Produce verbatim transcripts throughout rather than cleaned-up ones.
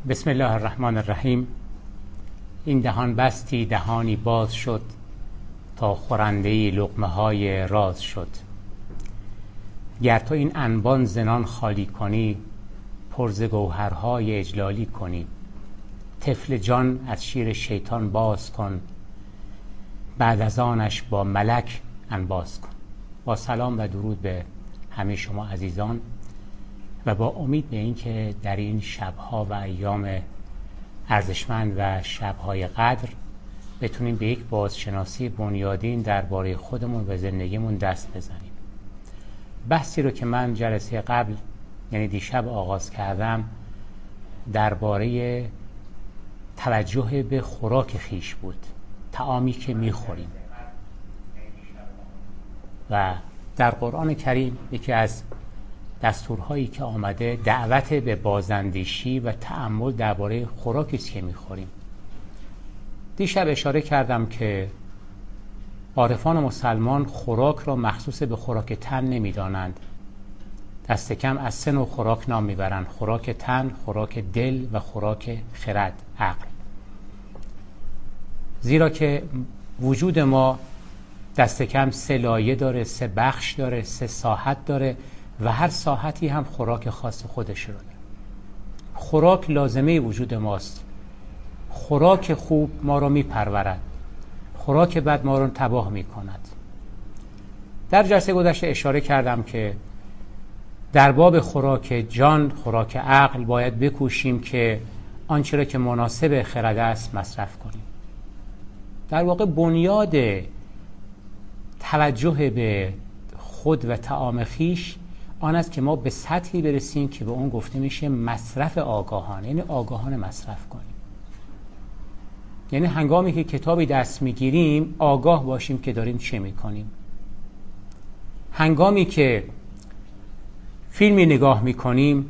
بسم الله الرحمن الرحیم. این دهان بستی دهانی باز شد، تا خورنده‌ای لقمه های راز شد. گر تو این انبان زنان خالی کنی، پر ز گوهرهای اجلالی کنی. طفل جان از شیر شیطان باز کن، بعد از آنش با ملک انباز کن. با سلام و درود به همه شما عزیزان و با امید به این که در این شبها و ایام ارزشمند و شبهای قدر بتونیم به یک بازشناسی بنیادین درباره خودمون و زندگیمون دست بزنیم. بحثی رو که من جلسه قبل یعنی دیشب آغاز کردم درباره توجه به خوراک خیش بود، طعامی که میخوریم. و در قرآن کریم یکی از دستورهایی که آمده دعوت به بازاندیشی و تأمل درباره خوراکی است که میخوریم. دیشب اشاره کردم که عارفان مسلمان خوراک را مخصوص به خوراک تن نمیدانند. دست کم از سه نوع خوراک نام میبرند: خوراک تن، خوراک دل و خوراک خرد، عقل. زیرا که وجود ما دست کم سه لایه داره، سه بخش داره، سه ساحت داره و هر ساحتی هم خوراک خاص خودش رو داره. خوراک لازمه وجود ماست. خوراک خوب ما رو میپرورد، خوراک بد ما رو تباه میکند. در جلسه گذشته اشاره کردم که در باب خوراک جان، خوراک عقل باید بکوشیم که آنچه را که مناسب خرد است مصرف کنیم. در واقع بنیاد توجه به خود و طعام خویش آن است که ما به سطحی برسیم که به اون گفته میشه مصرف آگاهانه، یعنی آگاهانه مصرف کنیم. یعنی هنگامی که کتابی دست میگیریم آگاه باشیم که داریم چه میکنیم. هنگامی که فیلمی نگاه میکنیم،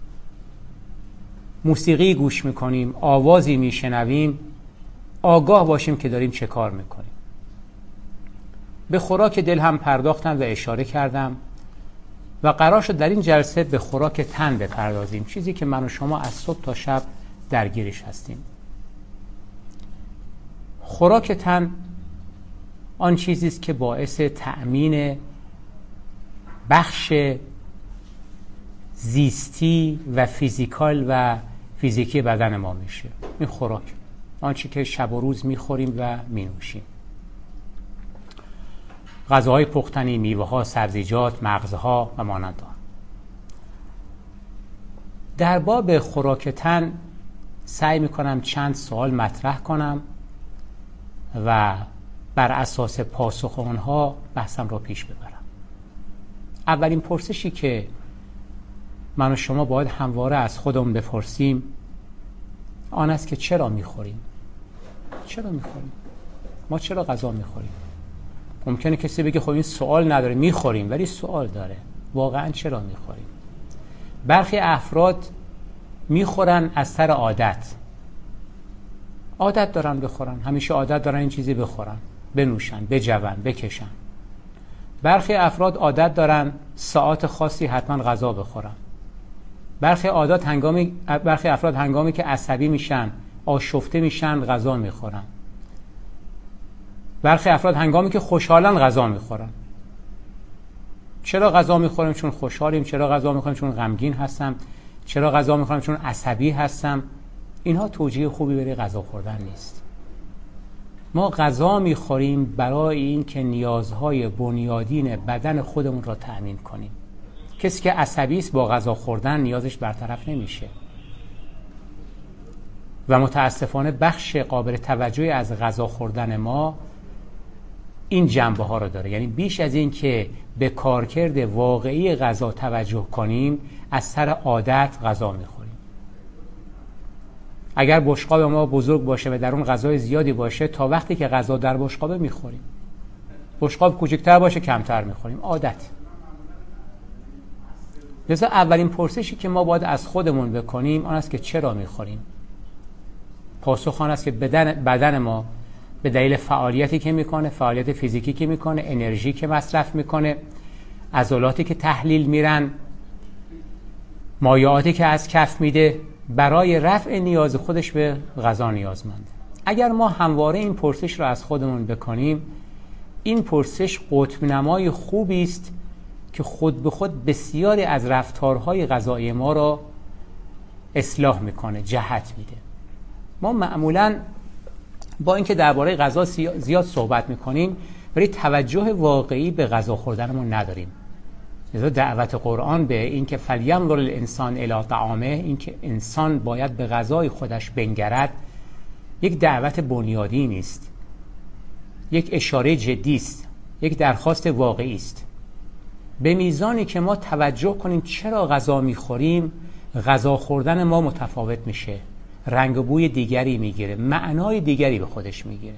موسیقی گوش میکنیم، آوازی میشنویم، آگاه باشیم که داریم چه کار میکنیم. به خوراک دل هم پرداختم و اشاره کردم و قرار شد در این جلسه به خوراک تن بپردازیم، چیزی که من و شما از صبح تا شب درگیرش هستیم. خوراک تن آن چیزی است که باعث تأمین بخش زیستی و فیزیکال و فیزیکی بدن ما میشه. این خوراک آنچه که شب و روز میخوریم و مینوشیم: غذاهای پختنی، میوه‌ها، سبزیجات، مغزها و مانند آن. در باب خوراک تن سعی میکنم چند سوال مطرح کنم و بر اساس پاسخ آنها بحثم را پیش ببرم. اولین پرسشی که من و شما باید همواره از خودمون بپرسیم آن است که چرا میخوریم؟ چرا میخوریم؟ ما چرا غذا میخوریم؟ ممکنه کسی بگه خب این سوال نداره، میخوریم، ولی سوال داره. واقعا چرا میخوریم؟ برخی افراد میخورن از سر عادت. عادت دارن بخورن، همیشه عادت دارن این چیزی بخورن، بنوشن، بجون، بکشن. برخی افراد عادت دارن ساعات خاصی حتما غذا بخورن. برخی عادت هنگامی برخی افراد هنگامی که عصبی میشن، آشفته میشن، غذا میخورن. برخی افراد هنگامی که خوشحالن غذا میخورن. چرا غذا میخوریم؟ چون خوشحالیم. چرا غذا میخوریم؟ چون غمگین هستم. چرا غذا میخوریم؟ چون عصبی هستم. اینها توجیه خوبی برای غذا خوردن نیست. ما غذا میخوریم برای این که نیازهای بنیادین بدن خودمون را تأمین کنیم. کسی که عصبی است با غذا خوردن نیازش برطرف نمیشه. و متاسفانه بخش قابل توجهی از غذا خوردن ما این جنبه ها رو داره. یعنی بیش از این که به کارکرد واقعی غذا توجه کنیم، از سر عادت غذا میخوریم. اگر بشقاب ما بزرگ باشه و در اون غذای زیادی باشه، تا وقتی که غذا در بشقاب میخوریم. بشقاب کوچکتر باشه کمتر میخوریم. عادت. لذا اولین پرسشی که ما باید از خودمون بکنیم آن است که چرا میخوریم. پاسخ آن است که بدن بدن ما به دلیل فعالیتی که میکنه، فعالیت فیزیکی که میکنه، انرژی که مصرف میکنه، عضلاتی که تحلیل میرن، مایعاتی که از کف میده، برای رفع نیاز خودش به غذا نیازمنده. اگر ما همواره این پرسش رو از خودمون بکنیم، این پرسش قطب نمای خوبی است که خود به خود بسیاری از رفتارهای غذایی ما را اصلاح میکنه، جهت میده. ما معمولاً با اینکه درباره غذا زیاد صحبت میکنیم ولی توجه واقعی به غذا خوردنمون نداریم. لذا دعوت قرآن به این که فلینظر الانسان الی طعامه، این که انسان باید به غذای خودش بنگرد، یک دعوت بنیادی نیست، یک اشاره جدی است، یک درخواست واقعی است. به میزانی که ما توجه کنیم چرا غذا میخوریم، غذا خوردن ما متفاوت میشه، رنگ و بوی دیگری میگیره، معنای دیگری به خودش میگیره.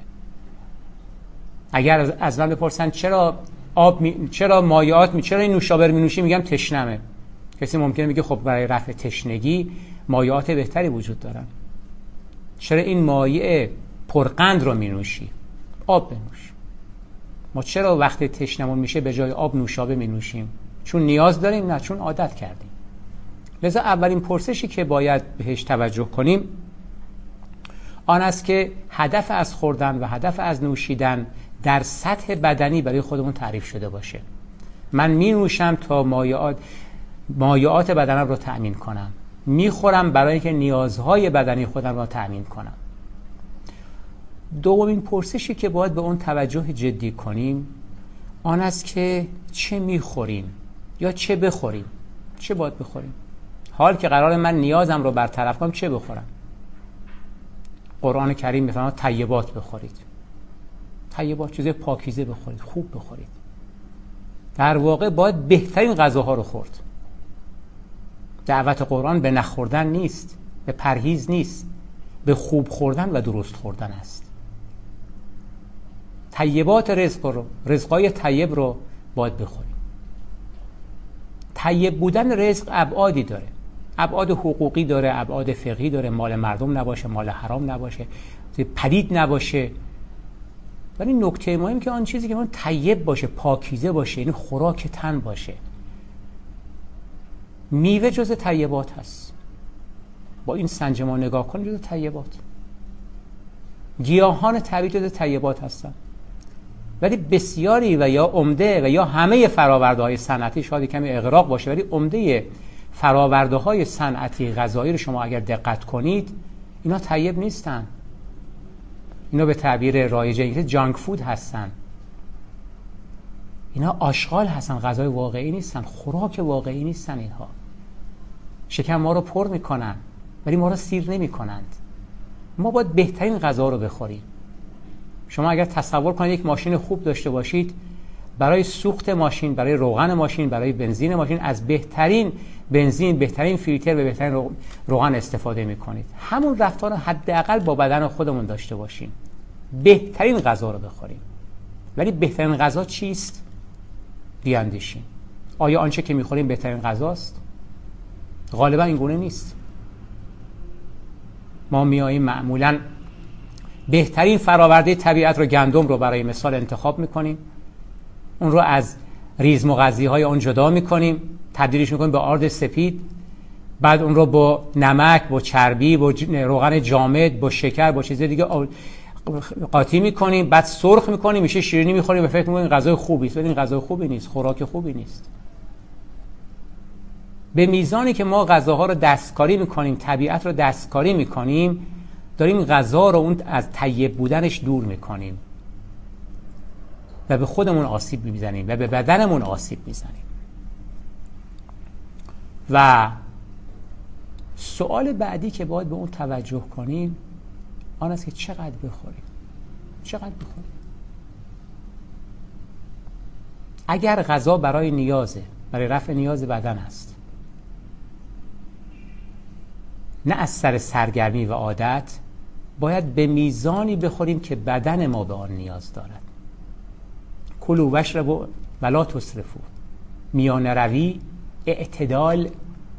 اگر از من بپرسن چرا آب می... چرا مایعات می... چرا این نوشابه می نوشی، میگم تشنمه. کسی ممکنه میگه خب برای رفع تشنگی مایعات بهتری وجود دارن. چرا این مایع پرقند رو می نوشی؟ آب بنوش. ما چرا وقتی تشنمون میشه به جای آب نوشابه می نوشیم؟ چون نیاز داریم؟ نه، چون عادت کردیم. لذا اولین پرسشی که باید بهش توجه کنیم آن است که هدف از خوردن و هدف از نوشیدن در سطح بدنی برای خودمون تعریف شده باشه. من می نوشم تا مایعات مایعات بدنم رو تأمین کنم، می خورم برای اینکه نیازهای بدنی خودم رو تأمین کنم. دومین پرسشی که باید به اون توجه جدی کنیم آن است که چه می خوریم یا چه بخوریم. چه باید بخوریم؟ حال که قرار من نیازم رو برطرف کنم، چه بخورم؟ قرآن کریم میفرماید طیبات بخورید. طیبات، چیزای پاکیزه بخورید، خوب بخورید. در واقع باید بهترین غذاها رو خورد. دعوت قرآن به نخوردن نیست، به پرهیز نیست، به خوب خوردن و درست خوردن است. طیبات رزق رو، رزقای طیب رو باید بخوریم. طیب بودن رزق ابعادی داره. ابعاد حقوقی داره، ابعاد فقهی داره، مال مردم نباشه، مال حرام نباشه، پلید نباشه. ولی نکته مهم که آن چیزی که اون طیب باشه، پاکیزه باشه، یعنی خوراک تن باشه. میوه جز طیبات هست. با این سنج ما نگاه کنید، جز طیبات. گیاهان طبیعی جز طیبات هستن. ولی بسیاری و یا عمده و یا همه فرآورده‌های صنعتی، شاید کمی اغراق باشه، ولی عمده فرآورده‌های صنعتی غذایی رو شما اگر دقت کنید، اینا طیب نیستن. اینا به تعبیر رایج انگلیسی جانک فود هستن. اینا آشغال هستن، غذای واقعی نیستن، خوراک واقعی نیستن. اینها شکم ما رو پر میکنن ولی ما رو سیر نمیکنند. ما باید بهترین غذا رو بخوریم. شما اگر تصور کنید یک ماشین خوب داشته باشید، برای سوخت ماشین، برای روغن ماشین، برای بنزین ماشین از بهترین بنزین، بهترین فیلتر و بهترین روغن استفاده میکنید. همون رفتار حداقل با بدن خودمون داشته باشیم. بهترین غذا رو بخوریم. ولی بهترین غذا چیست؟ بیاندیشیم. آیا آنچه که میخوریم بهترین غذاست؟ غالبا این گونه نیست. ما میاییم معمولاً بهترین فراورده طبیعت رو، گندم رو برای مثال انتخاب میکنیم، اون رو از ریز مغذی های اون جدا میکنیم، تبدیلش میکنیم به آرد سپید، بعد اون رو با نمک، با چربی، با روغن جامد، با شکر، با چیز دیگه قاطی میکنیم، بعد سرخ میکنیم، میشه شیرینی میخوریم و فکر میکنیم غذای خوبی است. ولی این غذای خوبی نیست، خوراک خوبی نیست. به میزانی که ما غذاها رو دستکاری میکنیم، طبیعت رو دستکاری میکنیم، داریم غذا رو اون از طیب بودنش دور میکنیم و به خودمون آسیب میزنیم و به بدنمون آسیب میزنیم. و سوال بعدی که باید به اون توجه کنیم آن است که چقدر بخوریم. چقدر بخوریم؟ اگر غذا برای نیازه، برای رفع نیاز بدن است، نه از سر سرگرمی و عادت، باید به میزانی بخوریم که بدن ما به آن نیاز دارد. کلوا واشربوا ولا تسرفوا. میانه روی، اعتدال،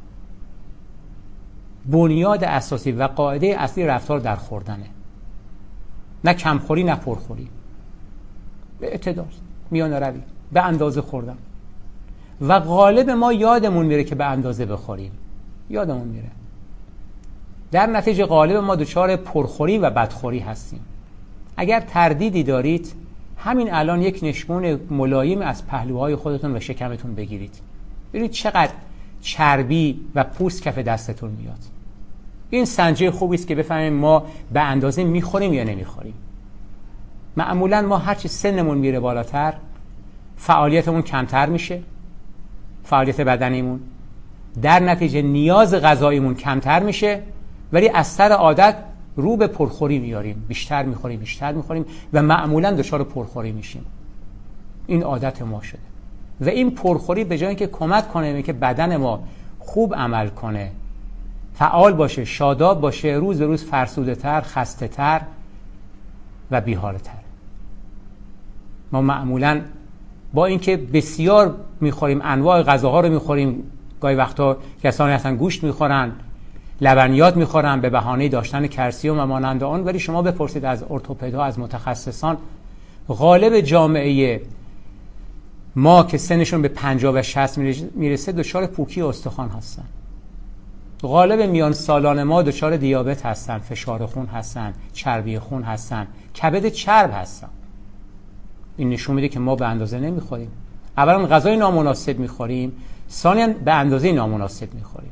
بنیاد اساسی و قاعده اصلی رفتار در خوردنه. نه کمخوری نه پرخوری. به اعتدال، میانه روی، به اندازه خوردن. و غالب ما یادمون میره که به اندازه بخوریم. یادمون میره. در نتیجه غالب ما دچار پرخوری و بدخوری هستیم. اگر تردیدی دارید همین الان یک نشمون ملایم از پهلوهای خودتون و شکمتون بگیرید، ببینید چقدر چربی و پوست کف دستتون میاد. این سنجه خوبی است که بفهمیم ما به اندازه میخوریم یا نمیخوریم. معمولا ما هرچی سنمون میره بالاتر فعالیتمون کمتر میشه، فعالیت بدنیمون، در نتیجه نیاز غذاییمون کمتر میشه، ولی از سر عادت رو به پرخوری میاریم، بیشتر میخوریم بیشتر میخوریم و معمولا دچار پرخوری میشیم. این عادت ما شده و این پرخوری به جای اینکه کمک کنه که بدن ما خوب عمل کنه، فعال باشه، شاداب باشه، روز به روز فرسوده تر، خسته تر و بی‌حال تر. ما معمولا با اینکه بسیار میخوریم، انواع غذاها رو میخوریم، گاهی وقتا کسانی هستن گوشت میخورن، لبنیات میخورن به بهانه داشتن کلسیم و مانند آن، ولی شما بپرسید از ارتوپدها، از متخصصان، غالب جامعه ما که سنشون به پنجاه و شصت میرسه دچار پوکی استخوان هستن. غالب میان سالان ما دچار دیابت هستن، فشار خون هستن، چربی خون هستن، کبد چرب هستن. این نشون میده که ما به اندازه نمیخوریم. اولا غذای نامناسب میخوریم، ثانیاً به اندازه نامناسب میخوریم.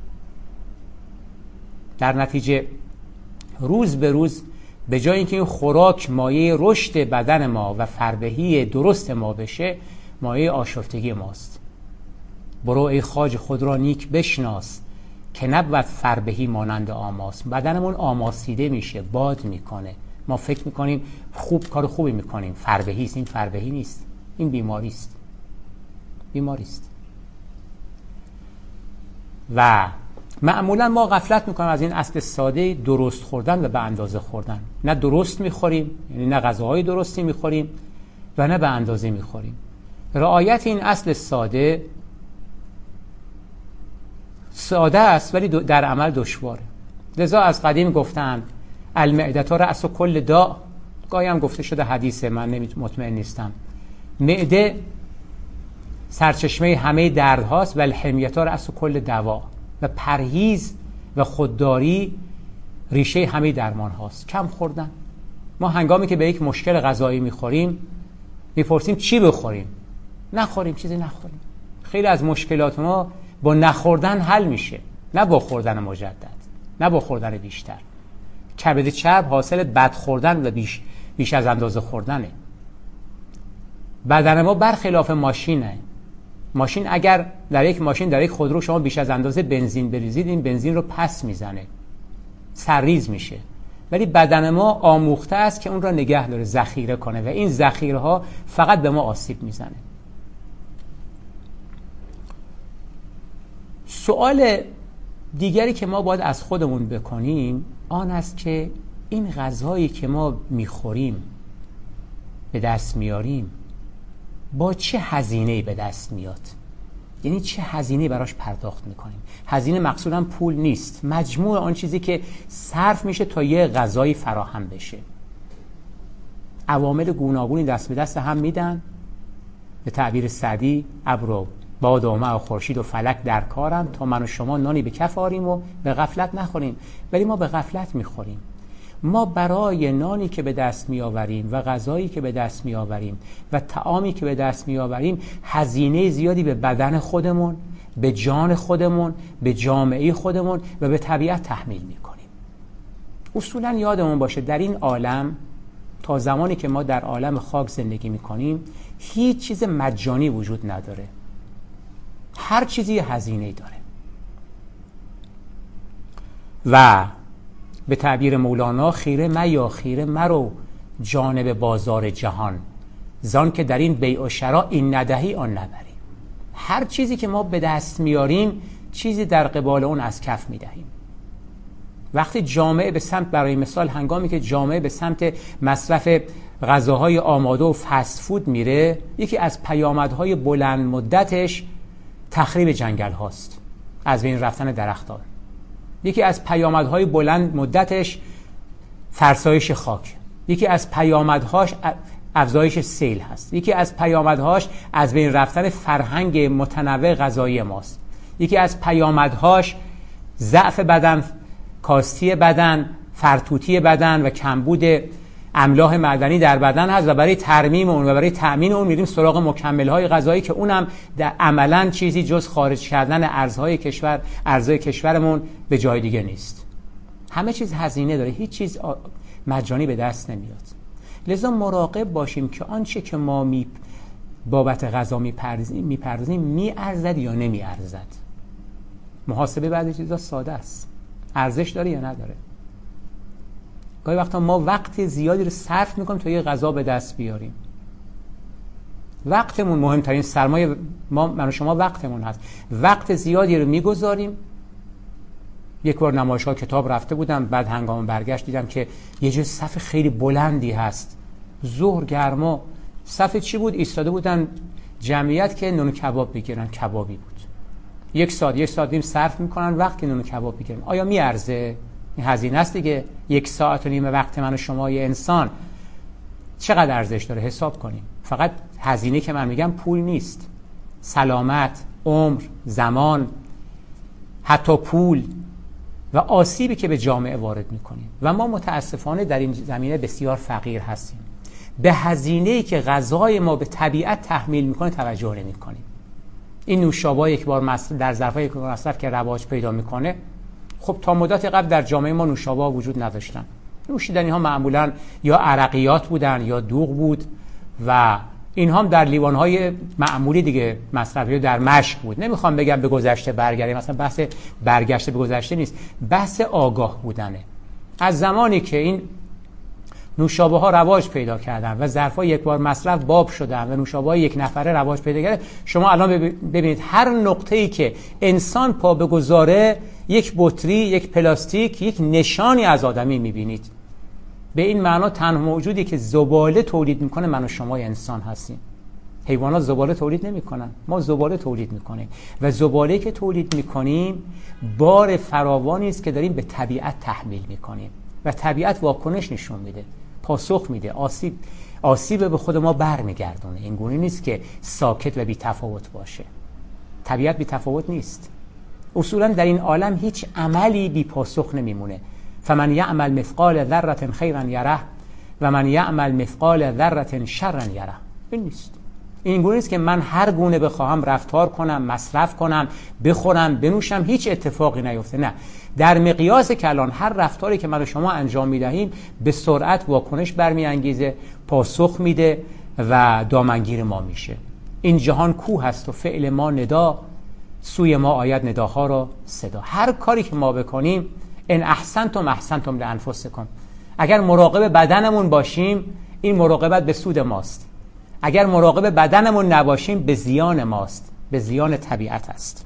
در نتیجه روز به روز به جای اینکه این خوراک مایه رشد بدن ما و فربهی درست ما بشه، مایه آشفتگی ماست. برو ای خواجه خود را نیک بشناس که نبود فربهی مانند آماس. بدنمون آماسیده میشه، باد میکنه، ما فکر میکنیم خوب کار خوبی میکنیم، فربهی است. این فربهی نیست، این بیماری است. بیماری است. و معمولا ما غفلت میکنیم از این اصل ساده درست خوردن و به اندازه خوردن. نه درست میخوریم، یعنی نه غذاهای درستی میخوریم و نه به اندازه میخوریم. رعایت این اصل ساده ساده است ولی در عمل دشواره. لذا از قدیم گفتن المعده رأس کل داء. گاهی هم گفته شده حدیثه، من مطمئن نیستم، معده سرچشمه همه دردهاست و الحمیه رأس کل دوا. و پرهیز و خودداری ریشه همه درمان هاست. کم خوردن. ما هنگامی که به یک مشکل غذایی میخوریم میپرسیم چی بخوریم؟ نخوریم، چیزی نخوریم. خیلی از مشکلات ما با نخوردن حل میشه، نه با خوردن مجدد، نه با خوردن بیشتر. کبد چرب حاصل بد خوردن و بیش, بیش از اندازه خوردنه. بدن ما برخلاف ماشینه. ماشین اگر در یک ماشین در یک خودرو شما بیش از اندازه بنزین بریزید، این بنزین رو پس میزنه، سرریز میشه. ولی بدن ما آموخته است که اون را نگه داره، ذخیره کنه و این ذخیره ها فقط به ما آسیب میزنه. سوال دیگری که ما باید از خودمون بکنیم آن است که این غذایی که ما میخوریم، به دست میاریم، با چه هزینه‌ای به دست میاد؟ یعنی چه هزینه‌ای براش پرداخت میکنیم؟ هزینه مقصوداً پول نیست، مجموع آن چیزی که صرف میشه تا یه غذایی فراهم بشه. عوامل گوناگونی دست به دست هم میدن. به تعبیر سعدی ابر و باد و مه و خورشید و فلک در کارن تا من و شما نانی به کف آریم و به غفلت نخوریم. ولی ما به غفلت میخوریم. ما برای نانی که به دست می آوریم و غذایی که به دست می آوریم و طعامی که به دست می آوریم هزینه زیادی به بدن خودمون، به جان خودمون، به جامعه خودمون و به طبیعت تحمیل می کنیم. اصولا یادمون باشه در این عالم، تا زمانی که ما در عالم خاک زندگی می کنیم، هیچ چیز مجانی وجود نداره. هر چیزی هزینه داره. و به تعبیر مولانا خیره میا خیره مرو جانب بازار جهان، زان که در این بیع و شرا این ندهی آن نبری. هر چیزی که ما به دست میاریم چیزی در قبال اون از کف میدهیم. وقتی جامعه به سمت، برای مثال هنگامی که جامعه به سمت مصرف غذاهای آماده و فست فود میره، یکی از پیامدهای بلند مدتش تخریب جنگل هاست، از بین رفتن درختان. یکی از پیامدهای بلند مدتش فرسایش خاک. یکی از پیامدهاش افزایش سیل هست. یکی از پیامدهاش از بین رفتن فرهنگ متنوع غذایی ماست. یکی از پیامدهاش ضعف بدن کاستی بدن، فرتوتی بدن و کمبود املاح معدنی در بدن هست و برای ترمیم اون و برای تأمین اون میریم سراغ مکمل‌های غذایی که اونم در عملاً چیزی جز خارج کردن ارزهای کشور ارزهای کشورمون به جای دیگه نیست. همه چیز هزینه داره، هیچ چیز مجانی به دست نمیاد. لذا مراقب باشیم که آنچه که ما می بابت غذا میپردازیم میپردازیم میارزد یا نمیارزد. محاسبه بعضی چیزا ساده است، ارزش داره یا نداره. گاهی وقتا ما وقت زیادی رو صرف میکنیم تا یه غذا به دست بیاریم. وقتمون مهمترین سرمایه ما من و شما وقتمون هست. وقت زیادی رو میگذاریم. یک بار نمایشگاه کتاب رفته بودم، بعد هنگام برگشت دیدم که یه جای صف خیلی بلندی هست. ظهر گرما، صف چی بود؟ ایستاده بودن جمعیت که نون کباب بگیرن. کبابی بود. یک ساعت یک ساعت نیم صرف میکنن وقت که نون کباب بگیرن. آیا میارزه؟ این هزینه است دیگه. یک ساعت و نیم وقت من و شما یه انسان چقدر ارزش داره حساب کنیم. فقط هزینه که من میگم پول نیست، سلامت، عمر، زمان، حتی پول و آسیبی که به جامعه وارد میکنیم. و ما متاسفانه در این زمینه بسیار فقیر هستیم. به هزینه‌ای که غذای ما به طبیعت تحمیل میکنه توجه نمیکنیم. این نوشابه یک بار مصرف در ظرفای یک بار مصرف که رواج پیدا میکنه، خب تا مدت قبل در جامعه ما نوشابه وجود نداشتن. نوشیدنی ها معمولا یا عرقیات بودن یا دوغ بود و این هم در لیوان های معمولی دیگه مصرفی در مشق بود. نمیخوام بگم به گذشته برگردیم، مثلا بحث برگشته به گذشته نیست، بحث آگاه بودنه. از زمانی که این نوشابه ها رواج پیدا کردن و ظرفای یک بار مصرف باب شدن و نوشابه های یک نفره رواج پیدا کرده، شما الان ببینید هر نقطه‌ای که انسان پا بگذاره یک بطری، یک پلاستیک، یک نشانی از آدمی میبینید. به این معنا تنها موجودی که زباله تولید میکنه من و شما انسان هستیم. حیوانات زباله تولید نمیکنن، ما زباله تولید میکنیم و زباله‌ای که تولید میکنیم بار فراوانی است که داریم به طبیعت تحمیل میکنیم و طبیعت واکنش نشون میده، پاسخ میده، آسیب آسیب به خود ما برمیگردونه. این گونه نیست که ساکت و بی تفاوت باشه. طبیعت بی تفاوت نیست. اصولا در این عالم هیچ عملی بی پاسخ نمیمونه. فمن یعمل مثقال ذره خیرا یره و من یعمل مثقال ذره شرا یره. این نیست. این گونه نیست که من هر گونه بخواهم رفتار کنم، مصرف کنم، بخورم، بنوشم هیچ اتفاقی نیفته. نه، در مقیاس کلان هر رفتاری که من و شما انجام میدهیم به سرعت واکنش برمیانگیزه، پاسخ میده و دامنگیر ما میشه. این جهان کوه است و فعل ما ندا، سوی ما آید نداها را صدا. هر کاری که ما بکنیم ان احسنتم احسنتم لانفسکم. اگر مراقب بدنمون باشیم این مراقبت به سود ماست. اگر مراقب بدنمون نباشیم به زیان ماست، به زیان طبیعت است.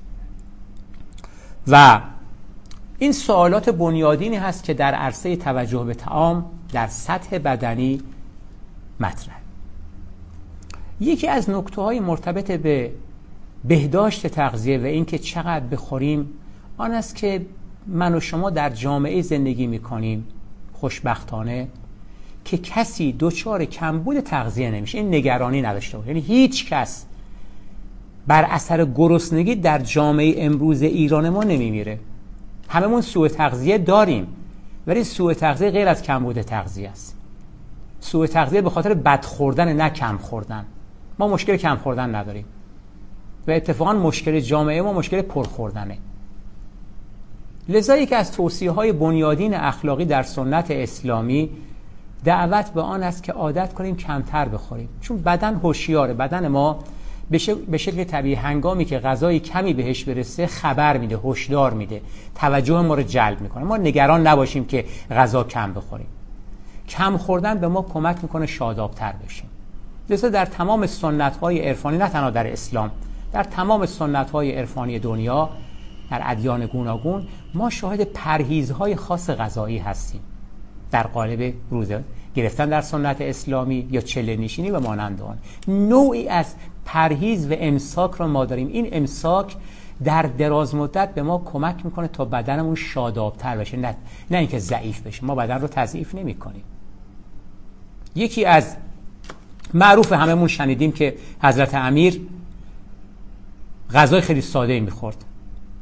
و این سوالات بنیادینی هست که در عرصه توجه به طعام در سطح بدنی مطرح. یکی از نکته‌های مرتبط به بهداشت تغذیه و اینکه چقدر بخوریم آن است که من و شما در جامعه زندگی می‌کنیم خوشبختانه که کسی دچار کمبود تغذیه نمیشه. این نگرانی نداشته باشه. یعنی هیچ کس بر اثر گرسنگی در جامعه امروز ایران ما نمیمیره. هممون سوء تغذیه داریم، ولی سوء تغذیه غیر از کمبود تغذیه است. سوء تغذیه به خاطر بد خوردن نه کم خوردن. ما مشکل کم خوردن نداریم و اتفاقا مشکل جامعه ما مشکل پر خوردنه. لذا یکی از توصیه‌های بنیادین اخلاقی در سنت اسلامی دعوت به آن است که عادت کنیم کمتر بخوریم، چون بدن هوشیاره. بدن ما به شکل طبیعی هنگامی که غذای کمی بهش برسه خبر میده، هشدار میده، توجه ما رو جلب میکنه. ما نگران نباشیم که غذا کم بخوریم. کم خوردن به ما کمک میکنه شادابتر بشیم. لذا در تمام سنت‌های عرفانی، نه تنها در اسلام، در تمام سنت‌های عرفانی دنیا، در ادیان گوناگون ما شاهد پرهیزهای خاص غذایی هستیم در قالب روزه گرفتن در سنت اسلامی یا چله نشینی و مانند آن. نوعی از پرهیز و امساک را ما داریم. این امساک در دراز مدت به ما کمک میکنه تا بدنمون شادابتر بشه، نه نه اینکه ضعیف بشه. ما بدن رو تضعیف نمی‌کنیم. یکی از معروف هممون شنیدیم که حضرت امیر غذای خیلی ساده می‌خورد.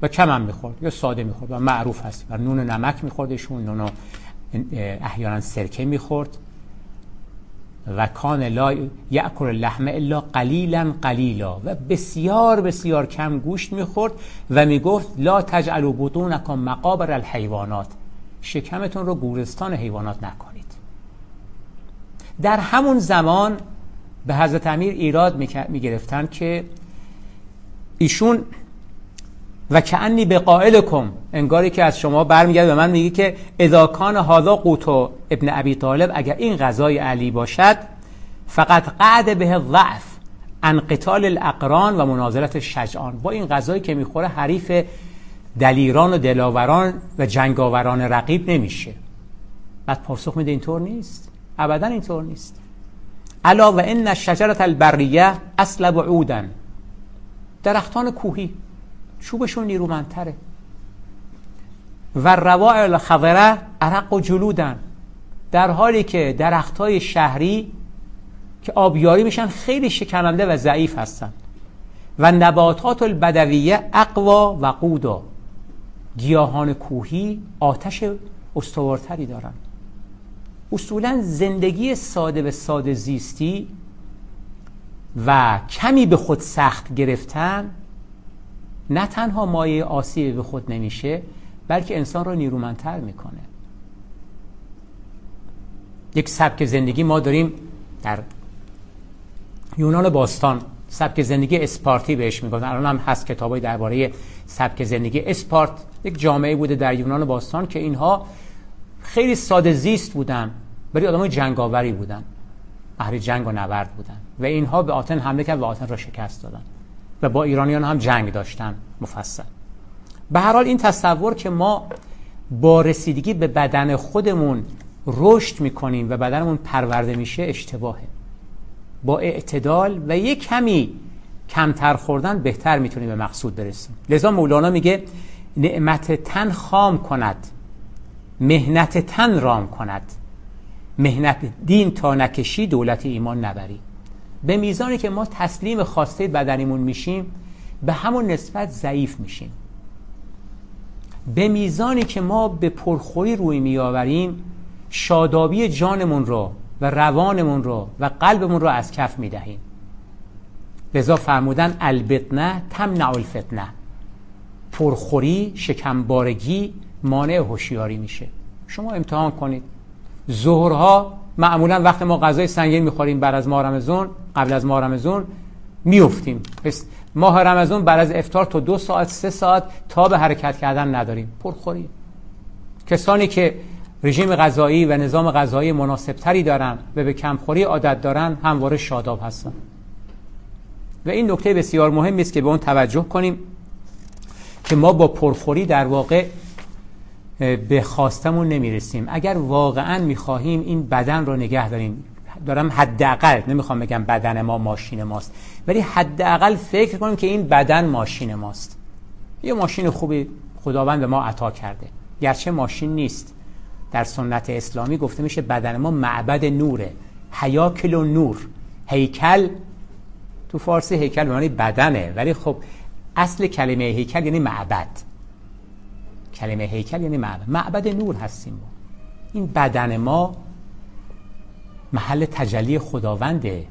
و کم هم میخورد یا ساده میخورد و معروف هست و نون و نمک میخوردشون، نون و احیانا سرکه میخورد. و کان لا یأکل اللحم الا قلیلا قلیلا، و بسیار بسیار کم گوشت میخورد و میگفت لا تجعلوا بطونکم مقابر الحیوانات، شکمتون رو گورستان حیوانات نکنید. در همون زمان به حضرت امیر ایراد میگرفتن که ایشون و کأنی بقائلکم، انگاری که از شما برمیگرده به من میگه که اذا کان هذا قوت ابن ابی طالب، اگر این غذای علی باشد، فقط قعد به ضعف عن قتال الاقران و منازلت الشجعان، با این غذایی که میخوره حریف دلیران و دلاوران و جنگاوران رقیب نمیشه. بعد پاسخ میده اینطور نیست، ابدا اینطور نیست. الا و ان الشجره البریه اصلب عودا، درختان کوهی چوبشون نیرومندتره. و روائع الخضره ارق و جلودن، در حالی که درختای شهری که آبیاری میشن خیلی شکننده و ضعیف هستن. و نباتات البدویه اقوا و قودا، گیاهان کوهی آتش استوارتری دارن. اصولا زندگی ساده و ساده زیستی و کمی به خود سخت گرفتن نه تنها مایه آسیب به خود نمیشه، بلکه انسان را نیرومندتر میکنه. یک سبک زندگی ما داریم در یونان باستان، سبک زندگی اسپارتی بهش میگن. الان هم هست کتابای درباره سبک زندگی اسپارت. یک جامعه بوده در یونان باستان که اینها خیلی ساده زیست بودن، ولی آدمای جنگاوری بودن، اهل جنگ و نبرد بودن و اینها به آتن حمله کردن و آتن را شکست دادن و با ایرانیان هم جنگ داشتن مفصل. به هر حال این تصور که ما با رسیدگی به بدن خودمون رشد میکنیم و بدنمون پرورده میشه اشتباهه. با اعتدال و یک کمی کمتر خوردن بهتر میتونیم به مقصود برسیم. لذا مولانا میگه نعمت تن خام کند، مهنت تن رام کند، مهنت دین تا نکشی دولت ایمان نبری. به میزانی که ما تسلیم خواسته بدنیمون میشیم به همون نسبت ضعیف میشیم. به میزانی که ما به پرخوری روی میآوریم شادابی جانمون رو و روانمون رو و قلبمون رو از کف میدهیم. لذا فرمودن البطنه تمنع الفتنه، پرخوری، شکمبارگی مانع هوشیاری میشه. شما امتحان کنید. ظهرها معمولا وقت ما غذای سنگین میخوریم بعد از ماه رمضان، قبل از ماه رمضان میافتیم. پس ماه رمضان بعد از افطار تا دو ساعت سه ساعت تا به حرکت کردن نداریم. پرخوری. کسانی که رژیم غذایی و نظام غذایی مناسب تری دارن و به کمخوری عادت دارن همواره شاداب هستن. و این نکته بسیار مهمی است که به اون توجه کنیم که ما با پرخوری در واقع به خواستمون نمیرسیم. اگر واقعا میخواهیم این بدن رو نگه داریم، دارم حداقل، نمیخوام بگم بدن ما ماشین ماست، ولی حداقل فکر کنیم که این بدن ماشین ماست. یه ماشین خوبی خداوند به ما عطا کرده، گرچه ماشین نیست. در سنت اسلامی گفته میشه بدن ما معبد نوره، هیاکل و نور. هیکل تو فارسی هیکل به معنی بدنه، ولی خب اصل کلمه هیکل یعنی معبد. کلمه هیکل یعنی معبد. معبد نور هستیم ما. این بدن ما محل تجلی خداونده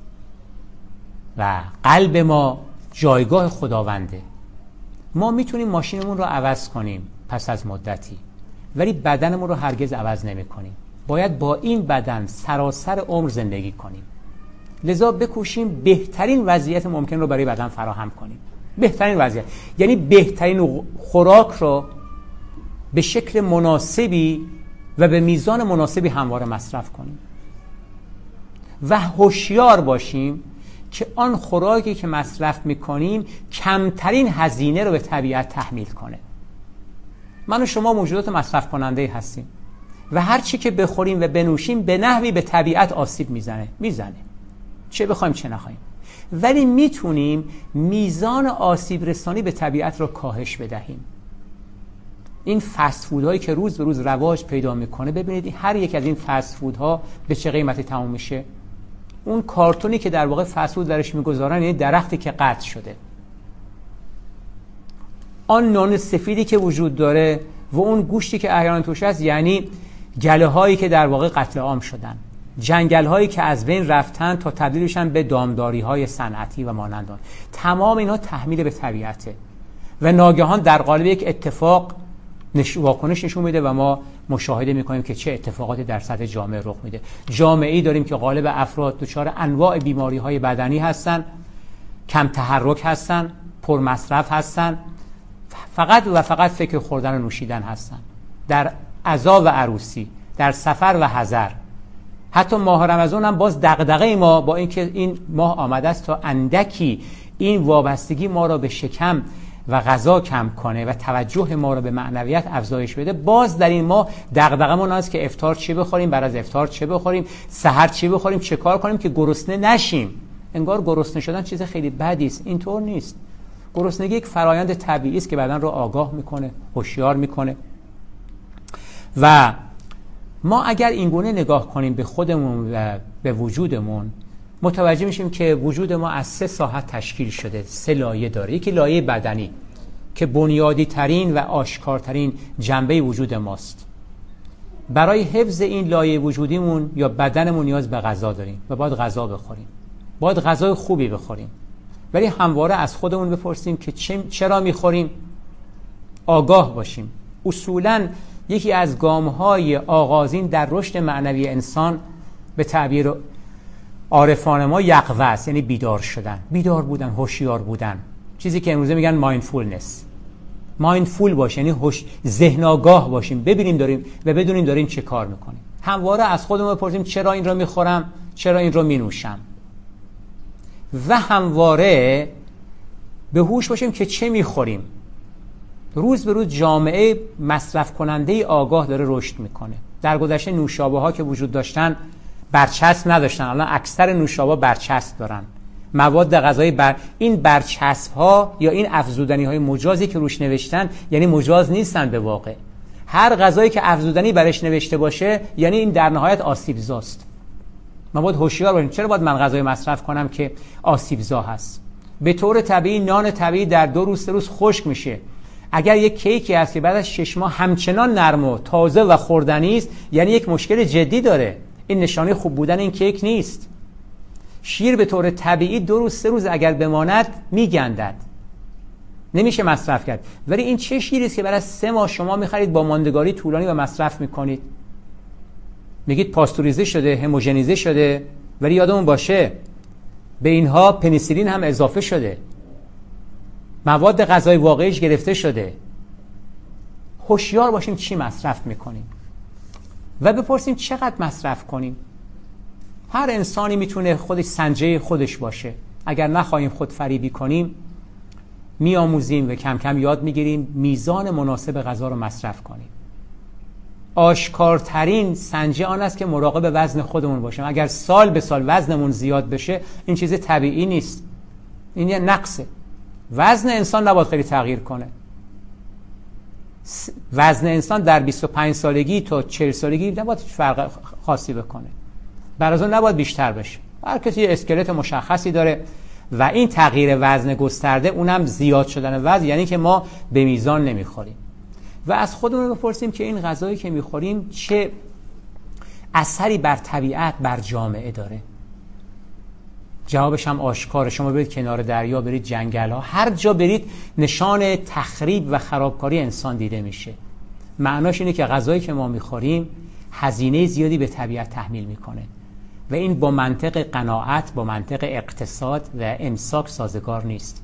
و قلب ما جایگاه خداونده. ما میتونیم ماشینمون رو عوض کنیم پس از مدتی، ولی بدنمون رو هرگز عوض نمی کنیم. باید با این بدن سراسر عمر زندگی کنیم. لذا بکوشیم بهترین وضعیت ممکن رو برای بدن فراهم کنیم. بهترین وضعیت یعنی بهترین خوراک رو به شکل مناسبی و به میزان مناسبی همواره مصرف کنیم و هوشیار باشیم که آن خوراکی که مصرف میکنیم کمترین هزینه رو به طبیعت تحمیل کنه. من و شما موجودات مصرف کننده هستیم و هر چی که بخوریم و بنوشیم به نحوی به طبیعت آسیب میزنه میزنه چه بخوایم چه نخوایم، ولی میتونیم میزان آسیب رسانی به طبیعت رو کاهش بدهیم. این فست فودهایی که روز به روز رواج پیدا میکنه، ببینید هر یک از این فست فودها به چه قیمتی تموم میشه. اون کارتونی که در واقع فست فود درش میگذارن یعنی درختی که قطع شده. آن نان سفیدی که وجود داره و اون گوشتی که احیانا توش هست، یعنی گله هایی که در واقع قتل عام شدن، جنگل هایی که از بین رفتن تا تبدیل بشن به دامداری های صنعتی و مانند آن. تمام اینها تحمیل به طبیعته و ناگهان در قالب یک اتفاق نش... واکنش نشون میده و ما مشاهده میکنیم که چه اتفاقاتی در سطح جامعه رخ میده. جامعه‌ای داریم که غالب افراد دچار انواع بیماری های بدنی هستن، کم تحرک هستن، پر مصرف هستن، فقط و فقط فکر خوردن و نوشیدن هستن، در عزا و عروسی، در سفر و حضر. حتی ماه رمضان هم باز دغدغه ما با اینکه این ماه آمده است تا اندکی این وابستگی ما را به شکم و غذا کم کنه و توجه ما را به معنویت افزایش بده، باز در این ماه دغدغه‌مون است که افطار چی بخوریم، بعد از افطار چه بخوریم، سحر چی بخوریم، چه کار کنیم که گرسنه نشیم. انگار گرسنه شدن چیز خیلی بدی است. اینطور نیست. گرسنگی یک فرایند طبیعی است که بدن رو آگاه میکنه، هوشیار میکنه. و ما اگر اینگونه نگاه کنیم به خودمون و به وجودمون، متوجه میشیم که وجود ما از سه ساحت تشکیل شده، سه لایه داره. یکی لایه بدنی که بنیادی ترین و آشکارترین جنبه وجود ماست. برای حفظ این لایه وجودیمون یا بدنمون نیاز به غذا داریم و باید غذا بخوریم، باید غذای خوبی بخوریم. ولی همواره از خودمون بپرسیم که چرا میخوریم، آگاه باشیم. اصولاً یکی از گام‌های آغازین در رشد معنوی انسان به تعبیر عارفان ما یقظه است، یعنی بیدار شدن، بیدار بودن، هوشیار بودن. چیزی که امروزه میگن مایندفولنس. مایندفول باش یعنی هوش، ذهن آگاه باشیم، ببینیم داریم و بدونیم داریم چه کار میکنیم. همواره از خودمون بپرسیم چرا این رو میخورم، چرا این رو مینوشم، و همواره به هوش باشیم که چه میخوریم. روز به روز جامعه مصرف کننده آگاه داره رشد میکنه. در گذشته نوشابه ها که وجود داشتن برچسب نداشتن، الان اکثر نوشابه برچسب دارن. مواد غذایی بر این برچسب ها یا این افزودنی های مجازی که روش نوشتن یعنی مجاز نیستن به واقع. هر غذایی که افزودنی برش نوشته باشه یعنی این در نهایت آسیبزاست. ما باید هوشیار باشیم. چرا باید من غذای مصرف کنم که آسیبزا هست؟ به طور طبیعی نان طبیعی در دو روز سه روز خشک میشه. اگر یک کیکی هست که بعد از شش ماه همچنان نرم و تازه و خوردنی است، یعنی یک مشکل جدی داره. این نشانه خوب بودن این کیک نیست. شیر به طور طبیعی دو روز سه روز اگر بماند میگندد، نمیشه مصرف کرد. ولی این چه شیری است که بعد از سه ماه شما میخرید با ماندگاری طولانی و مصرف میکنید؟ میگید پاستوریزه شده، هموژنیزه شده، ولی یادمون باشه به اینها پنیسیلین هم اضافه شده، مواد غذایی واقعیش گرفته شده. هوشیار باشیم چی مصرف میکنیم و بپرسیم چقدر مصرف کنیم. هر انسانی میتونه خودش سنجه خودش باشه. اگر نخواهیم خود فریبی کنیم، میآموزیم و کم کم یاد میگیریم میزان مناسب غذا رو مصرف کنیم. آشکارترین سنجه آن است که مراقب وزن خودمون باشیم. اگر سال به سال وزنمون زیاد بشه، این چیز طبیعی نیست، این یه نقصه. وزن انسان نباید خیلی تغییر کنه. وزن انسان در بیست و پنج سالگی تا چهل سالگی نباید فرق خاصی بکنه. بر از اون نباید بیشتر بشه. هر کسی یه اسکلت مشخصی داره و این تغییر وزن گسترده، اونم زیاد شدن وزن، یعنی که ما به میزان نمیخوریم. و از خودمون بپرسیم که این غذایی که میخوریم چه اثری بر طبیعت، بر جامعه داره. جوابش هم آشکاره. شما برید کنار دریا، برید جنگل ها، هر جا برید نشان تخریب و خرابکاری انسان دیده میشه. معناش اینه که غذایی که ما میخوریم هزینه زیادی به طبیعت تحمیل میکنه و این با منطق قناعت، با منطق اقتصاد و امساک سازگار نیست.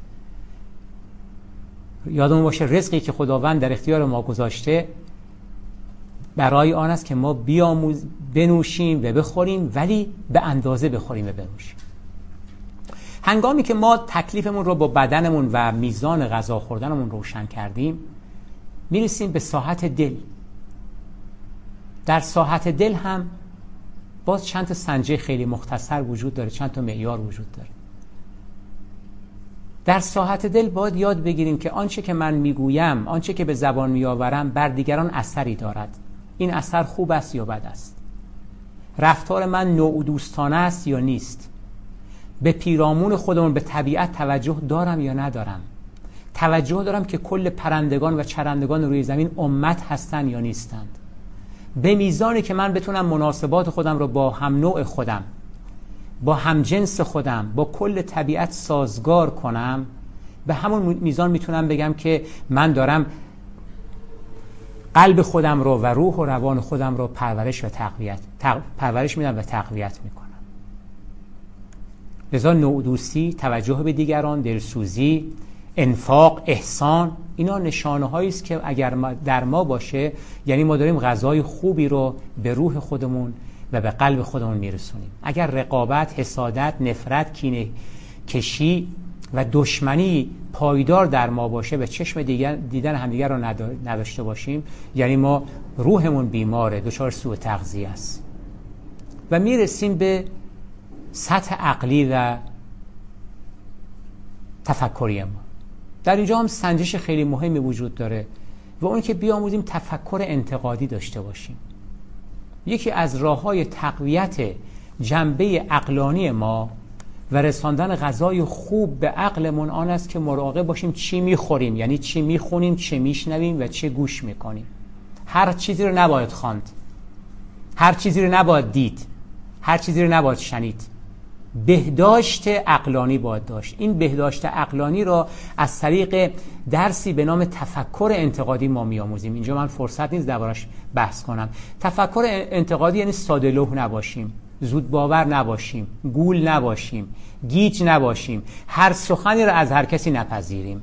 یادمون باشه رزقی که خداوند در اختیار ما گذاشته برای آن است که ما بیاموز بنوشیم و بخوریم، ولی به اندازه بخوریم و بنوشیم. هنگامی که ما تکلیفمون رو با بدنمون و میزان غذا خوردنمون روشن کردیم، میرسیم به ساحت دل. در ساحت دل هم باز چند تا سنجه خیلی مختصر وجود داره، چند تا معیار وجود داره. در ساحت دل باید یاد بگیریم که آنچه که من میگویم، آنچه که به زبان میآورم بر دیگران اثری دارد. این اثر خوب است یا بد است؟ رفتار من نوع دوستانه است یا نیست؟ به پیرامون خودمون، به طبیعت توجه دارم یا ندارم؟ توجه دارم که کل پرندگان و چرندگان روی زمین امت هستن یا نیستند. به میزانی که من بتونم مناسبات خودم رو با هم نوع خودم، با همجنس خودم، با کل طبیعت سازگار کنم، به همون میزان میتونم بگم که من دارم قلب خودم رو و روح و روان خودم رو پرورش و تقویت تق... پرورش میدم و تقویت میکنم. لذا نوع‌دوستی، توجه به دیگران، دلسوزی، انفاق، احسان، اینا نشانه هایی است که اگر ما در ما باشه یعنی ما داریم غذای خوبی رو به روح خودمون و به قلب خودمون میرسونیم. اگر رقابت، حسادت، نفرت، کینه کشی و دشمنی پایدار در ما باشه و چشم دیگر دیدن همدیگر رو نداشته باشیم یعنی ما روحمون بیماره، دچار سوء تغذیه است. و میرسیم به سطح عقلی و تفکری ما. در اینجا هم سنجش خیلی مهمی وجود داره و اون که بیاموزیم تفکر انتقادی داشته باشیم. یکی از راه‌های تقویت جنبه عقلانی ما و رساندن غذای خوب به عقلمون آن است که مراقب باشیم چی میخوریم، یعنی چی میخونیم، چه میشنویم و چه گوش میکنیم. هر چیزی رو نباید خواند، هر چیزی رو نباید دید، هر چیزی رو نباید شنید. بهداشت عقلانی باید داشت. این بهداشت عقلانی را از طریق درسی به نام تفکر انتقادی ما میآموزیم. اینجا من فرصت نیست دربارش بحث کنم. تفکر انتقادی یعنی ساده لوح نباشیم، زود باور نباشیم، گول نباشیم، گیج نباشیم، هر سخنی را از هر کسی نپذیریم.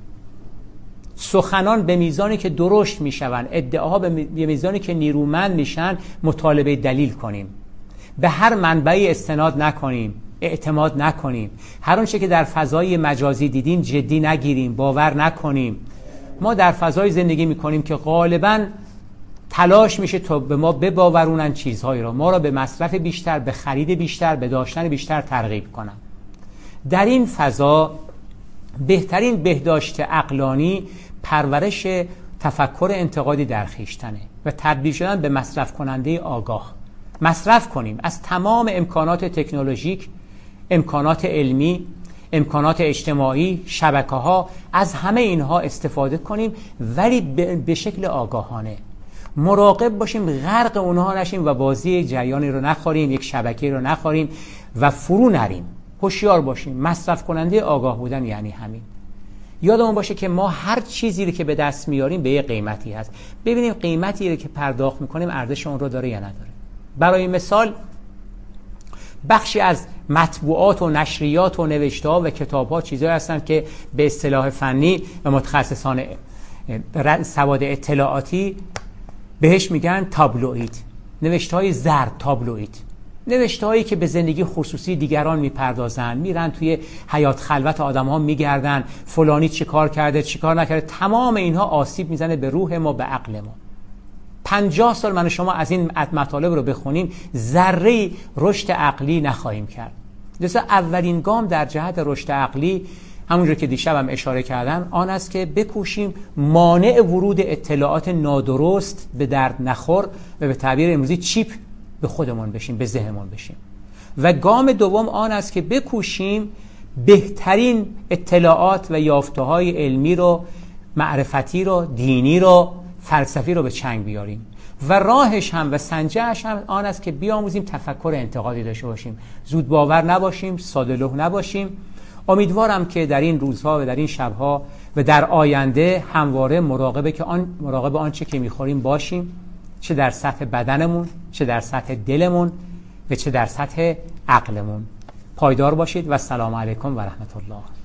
سخنان به میزانی که درشت میشوند، ادعاها به میزانی که نیرومند میشن، مطالبه دلیل کنیم. به هر منبعی استناد نکنیم، اعتماد نکنیم. هر آنچه که در فضای مجازی دیدیم جدی نگیریم، باور نکنیم. ما در فضای زندگی میکنیم که غالباً تلاش میشه تا به ما بباورونن چیزهایی را، ما را به مصرف بیشتر، به خرید بیشتر، به داشتن بیشتر ترغیب کنن. در این فضا بهترین بهداشت عقلانی پرورش تفکر انتقادی در خویشتنه و تبدیل شدن به مصرف کننده آگاه. مصرف کنیم از تمام امکانات تکنولوژیک، امکانات علمی، امکانات اجتماعی، شبکه‌ها، از همه اینها استفاده کنیم ولی به شکل آگاهانه. مراقب باشیم غرق اونها نشیم و بازی جریانی رو نخوریم، یک شبکه رو نخوریم و فرو نریم. هوشیار باشیم. مصرف کننده آگاه بودن یعنی همین. یادمون باشه که ما هر چیزی رو که به دست میاریم به یه قیمتی هست. ببینیم قیمتی رو که پرداخت میکنیم ارزش اون رو داره یا نداره. برای مثال بخشی از مطبوعات و نشریات و نوشته‌ها و کتاب‌ها چیزایی هستن که به اصطلاح فنی و متخصصان سواد اطلاعاتی بهش میگن تابلوئید، نوشته‌های زرد، تابلوئید، نوشته‌هایی که به زندگی خصوصی دیگران میپردازن، میرن توی حیات خلوت آدم‌ها میگردن، فلانی چه کار کرده، چه کار نکرده. تمام اینها آسیب میزنه به روح ما، به عقل ما. پنجاه سال من و شما از این مطالب رو بخونیم ذره‌ای رشد عقلی نخواهیم کرد. لذا اولین گام در جهت رشد عقلی، همونجور که دیشبم اشاره کردم، آن است که بکوشیم مانع ورود اطلاعات نادرست، به درد نخور و به تعبیر امروزی چیپ به خودمون بشیم، به ذهنمون بشیم. و گام دوم آن است که بکوشیم بهترین اطلاعات و یافته‌های علمی رو، معرفتی رو، دینی رو، فلسفی رو به چنگ بیاریم. و راهش هم و سنجه‌اش هم آن است که بیاموزیم تفکر انتقادی داشته باشیم، زود باور نباشیم، ساده لوح نباشیم. امیدوارم که در این روزها و در این شبها و در آینده همواره مراقبه که آن مراقب آنچه که می‌خوریم باشیم، چه در سطح بدنمون، چه در سطح دلمون و چه در سطح عقلمون. پایدار باشید و السلام علیکم و رحمت الله.